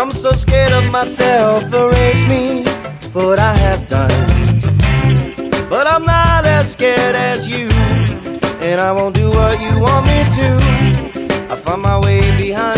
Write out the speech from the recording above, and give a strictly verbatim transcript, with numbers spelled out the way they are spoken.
I'm so scared of myself, erase me for what I have done. But I'm not as scared as you, and I won't do what you want me to. I find my way behind